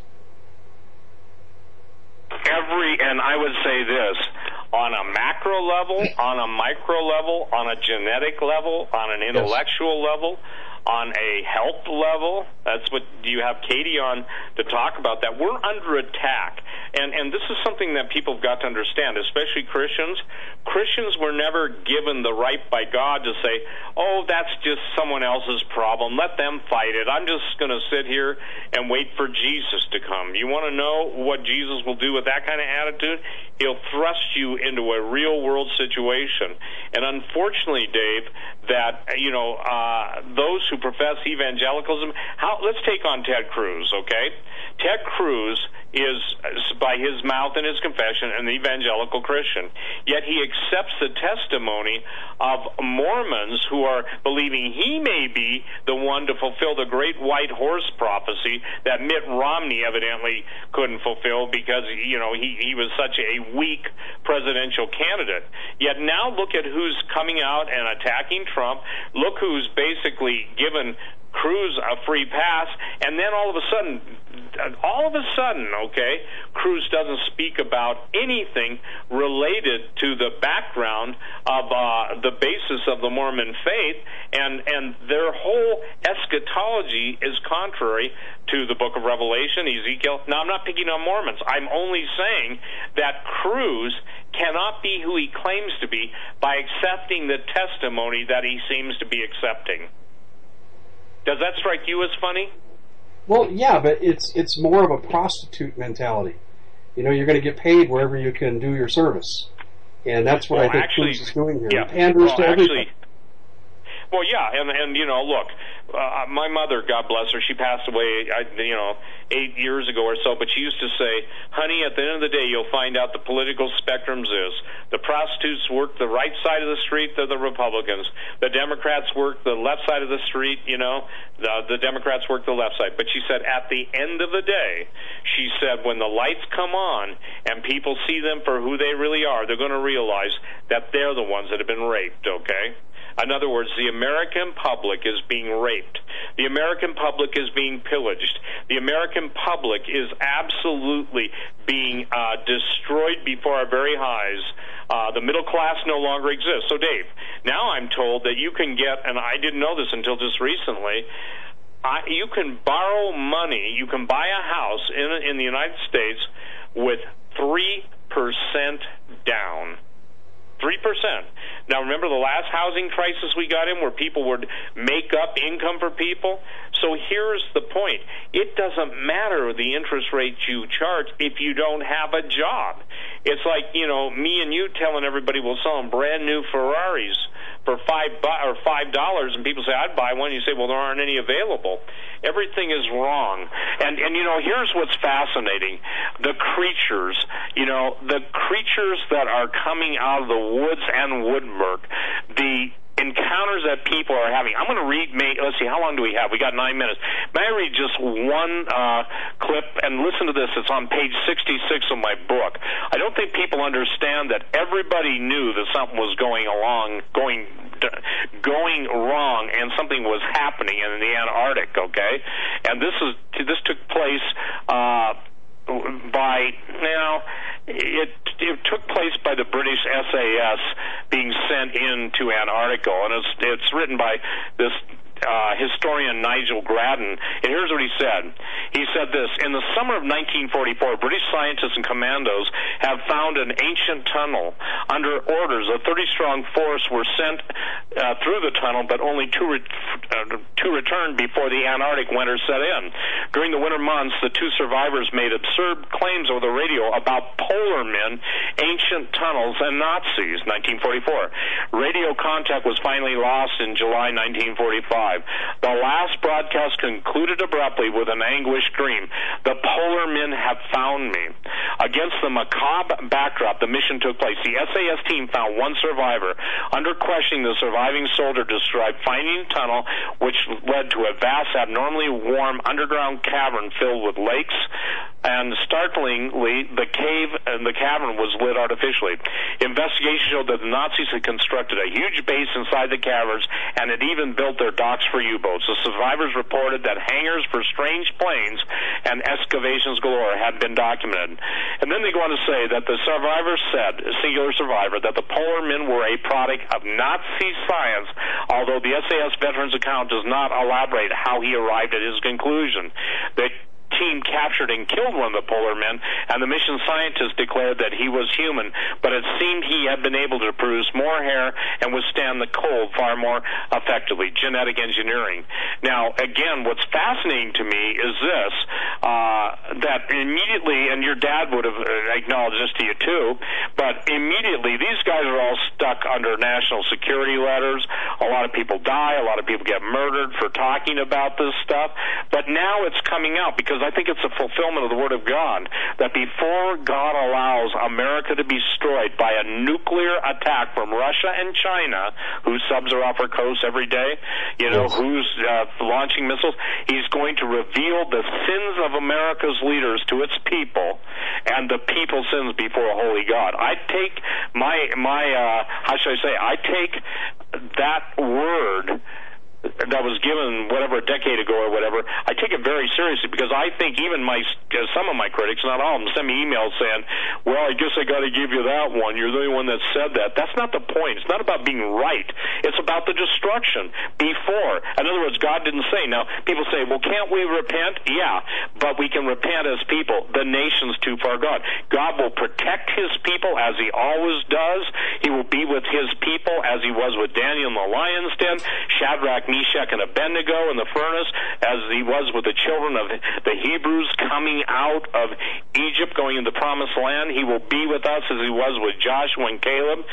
And I would say this, on a macro level, on a micro level, on a genetic level, on an intellectual level, on a health level. That's what you have Katie on to talk about, that we're under attack. And this is something that people have got to understand, especially Christians. Christians were never given the right by God to say, oh, that's just someone else's problem. Let them fight it. I'm just going to sit here and wait for Jesus to come. You want to know what Jesus will do with that kind of attitude? He'll thrust you into a real-world situation. And unfortunately, Dave, that, you know, those who profess evangelicalism, let's take on Ted Cruz, okay? Ted Cruz is, by his mouth and his confession, an evangelical Christian. Yet he accepts the testimony of Mormons who are believing he may be the one to fulfill the great white horse prophecy that Mitt Romney evidently couldn't fulfill because, you know, he was such a weak presidential candidate. Yet now look at who's coming out and attacking Trump. Look who's basically given Cruz a free pass, and then all of a sudden, okay, Cruz doesn't speak about anything related to the background of the basis of the Mormon faith, and their whole eschatology is contrary to the book of Revelation, Ezekiel. Now, I'm not picking on Mormons. I'm only saying that Cruz cannot be who he claims to be by accepting the testimony that he seems to be accepting. Does that strike you as funny? Well, yeah, but it's more of a prostitute mentality. You know, you're going to get paid wherever you can do your service. And that's what I think Cruz is doing here. Yeah. Panders to everything. Well, yeah, and you know, look, my mother, God bless her, she passed away, 8 years ago or so, but she used to say, honey, at the end of the day, you'll find out the political spectrum's this. The prostitutes work the right side of the street, they're the Republicans. The Democrats work the left side of the street, you know, the Democrats work the left side. But she said, at the end of the day, she said, when the lights come on and people see them for who they really are, they're going to realize that they're the ones that have been raped, okay? In other words, the American public is being raped. The American public is being pillaged. The American public is absolutely being destroyed before our very eyes. The middle class no longer exists. So, Dave, now I'm told that you can get, and I didn't know this until just recently, you can borrow money, you can buy a house in the United States with 3% down. 3%. Now, remember the last housing crisis we got in where people would make up income for people? So here's the point. It doesn't matter the interest rate you charge if you don't have a job. It's like, you know, me and you telling everybody we'll sell them brand new Ferraris for $5, and people say, I'd buy one. You say, well, there aren't any available. Everything is wrong. And you know, here's what's fascinating. The creatures, you know, the creatures that are coming out of the woods and woodwork, the encounters that people are having. I'm going to read, let's see, how long do we have? We got 9 minutes. May I read just one clip? And listen to this. It's on page 66 of my book. I don't think people understand that everybody knew that something was going wrong, and something was happening in the Antarctic, okay? And this took place it took place by the British SAS being sent into Antarctica, and it's written by this historian Nigel Graddon, and here's what he said. He said this: in the summer of 1944, British scientists and commandos have found an ancient tunnel. Under orders, a 30-strong force were sent through the tunnel, but only two returned before the Antarctic winter set in. During the winter months, the two survivors made absurd claims over the radio about polar men, ancient tunnels, and Nazis. 1944. Radio contact was finally lost in July 1945. The last broadcast concluded abruptly with an anguished scream. The polar men have found me. Against the macabre backdrop, the mission took place. The SAS team found one survivor. Under questioning, the surviving soldier described finding a tunnel which led to a vast, abnormally warm underground cavern filled with lakes, and startlingly, the cavern was lit artificially. Investigation showed that the Nazis had constructed a huge base inside the caverns and had even built their docks for U-boats. The survivors reported that hangars for strange planes and excavations galore had been documented. And then they go on to say that the survivor said, a singular survivor, that the polar men were a product of Nazi science, although the SAS veteran's account does not elaborate how he arrived at his conclusion. The team captured and killed one of the polar men, and the mission scientists declared that he was human, but it seemed he had been able to produce more hair and withstand the cold far more effectively. Genetic engineering. Now, again, what's fascinating to me is this, that immediately, and your dad would have acknowledged this to you too, but immediately these guys are all stuck under national security letters. A lot of people die. A lot of people get murdered for talking about this stuff. But now it's coming out because I think it's a fulfillment of the Word of God, that before God allows America to be destroyed by a nuclear attack from Russia and China, whose subs are off our coast every day, you know, who's launching missiles, he's going to reveal the sins of America's leaders to its people, and the people's sins before a holy God. I take I take that word that was given whatever a decade ago or whatever, I take it very seriously, because I think even some of my critics, not all of them, send me emails saying, well, I guess I got to give you that one. You're the only one that said that. That's not the point. It's not about being right. It's about the destruction before. In other words, God didn't say. Now, people say, well, can't we repent? Yeah, but we can repent as people. The nation's too far gone. God will protect his people as he always does. He will be with his people as he was with Daniel in the lion's den, Shadrach, Meshach, and Abednego in the furnace, as he was with the children of the Hebrews coming out of Egypt, going into the promised land. He will be with us as he was with Joshua and Caleb.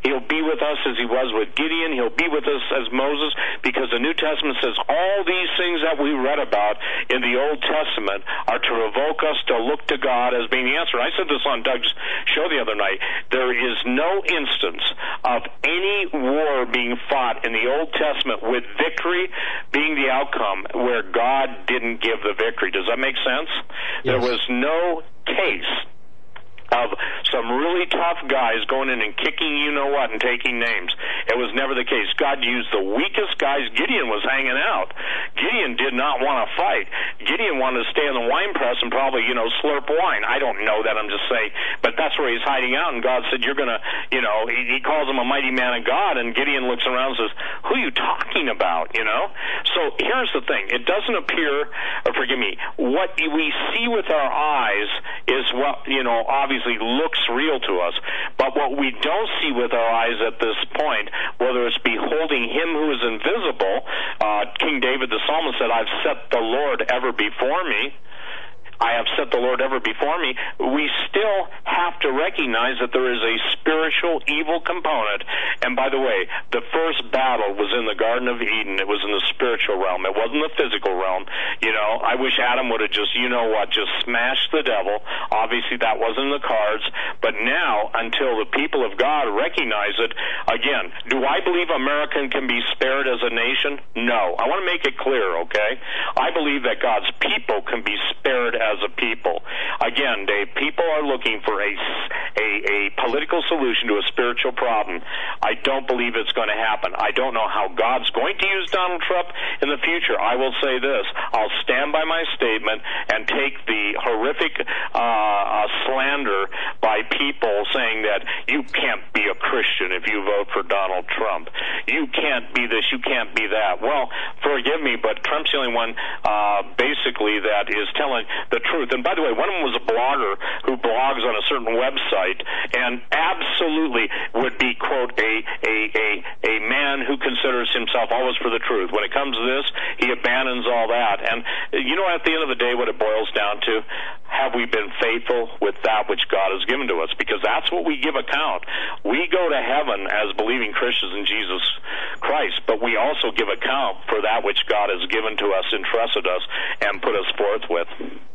He'll be with us as he was with Gideon. He'll be with us as Moses, because the New Testament says all these things that we read about in the Old Testament are to provoke us to look to God as being the answer. I said this on Doug's show the other night. There is no instance of any war being fought in the Old Testament with victory being the outcome where God didn't give the victory. Does that make sense? Yes. There was no case of some really tough guys going in and kicking you-know-what and taking names. It was never the case. God used the weakest guys. Gideon was hanging out. Gideon did not want to fight. Gideon wanted to stay in the wine press and probably, slurp wine. I don't know that, I'm just saying. But that's where he's hiding out, and God said, you're going to, he calls him a mighty man of God, and Gideon looks around and says, who are you talking about, So here's the thing. It doesn't appear, what we see with our eyes is what, obviously looks real to us, but what we don't see with our eyes at this point, whether it's beholding him who is invisible, King David the psalmist said, I've set the Lord ever before me. I have set the Lord ever before me. We still have to recognize that there is a spiritual evil component. And by the way, the first battle was in the Garden of Eden. It was in the spiritual realm. It wasn't the physical realm. I wish Adam would have just smashed the devil. Obviously, that wasn't in the cards. But now, until the people of God recognize it, again, do I believe America can be spared as a nation? No. I want to make it clear, okay? I believe that God's people can be spared as a people. Again, Dave, people are looking for a political solution to a spiritual problem. I don't believe it's going to happen. I don't know how God's going to use Donald Trump in the future. I will say this. I'll stand by my statement and take the horrific slander by people saying that you can't be a Christian if you vote for Donald Trump. You can't be this, you can't be that. Well, forgive me, but Trump's the only one basically that is telling the truth. And by the way, one of them was a blogger who blogs on a certain website and absolutely would be, quote, a man who considers himself always for the truth. When it comes to this, he abandons all that. And at the end of the day, what it boils down to, have we been faithful with that which God has given to us? Because that's what we give account. We go to heaven as believing Christians in Jesus Christ, but we also give account for that which God has given to us, entrusted us, and put us forth with.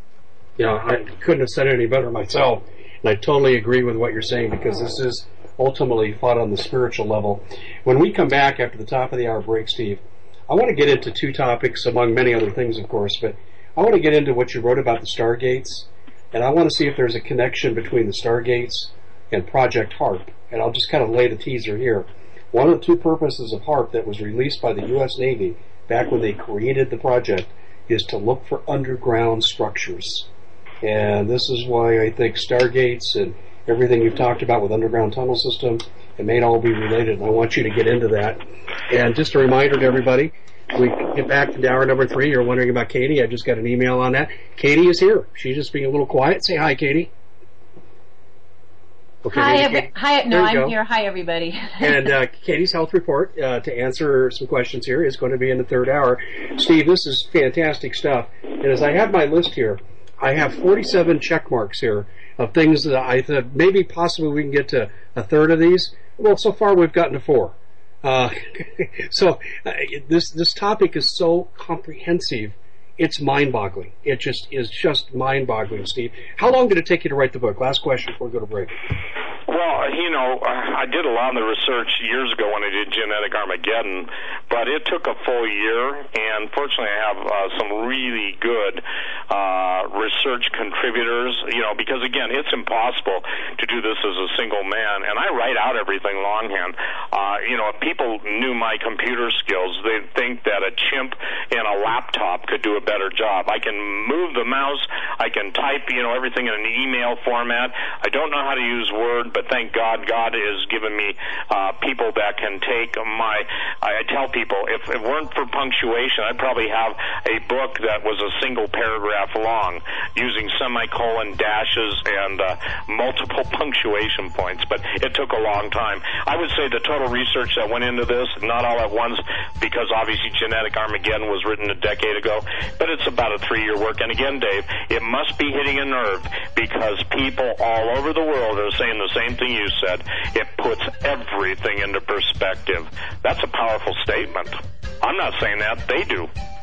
I couldn't have said it any better myself, and I totally agree with what you're saying, because this is ultimately fought on the spiritual level. When we come back after the top of the hour break, Steve, I want to get into two topics, among many other things, of course, but I want to get into what you wrote about the Stargates, and I want to see if there's a connection between the Stargates and Project HARP, and I'll just kind of lay the teaser here. One of the two purposes of HARP that was released by the U.S. Navy back when they created the project is to look for underground structures. And this is why I think Stargates and everything you've talked about with underground tunnel system, it may all be related, and I want you to get into that. And just a reminder to everybody, we get back to hour number 3. You're wondering about Katie. I just got an email on that. Katie is here. She's just being a little quiet. Say hi, Katie. Okay, hi. No, I'm here. Hi, everybody. And Katie's health report to answer some questions here is going to be in the third hour. Steve, this is fantastic stuff. And as I have my list here, I have 47 check marks here of things that I thought maybe possibly we can get to a third of these. Well, so far we've gotten to 4. This topic is so comprehensive, it's mind-boggling. It just is just mind-boggling, Steve. How long did it take you to write the book? Last question before we go to break. Well, I did a lot of the research years ago when I did Genetic Armageddon, but it took a full year, and fortunately I have some really good research contributors, because again, it's impossible to do this as a single man, and I write out everything longhand. If people knew my computer skills, they'd think that a chimp in a laptop could do a better job. I can move the mouse, I can type, everything in an email format. I don't know how to use Word, but thank God, God has given me people that can take I tell people, if it weren't for punctuation, I'd probably have a book that was a single paragraph long, using semicolon, dashes, and multiple punctuation points, but it took a long time. I would say the total of research that went into this, not all at once, because obviously Genetic Armageddon was written a decade ago, but it's about a 3-year work. And again, Dave, it must be hitting a nerve because people all over the world are saying the same thing you said. It puts everything into perspective. That's a powerful statement. I'm not saying that. They do.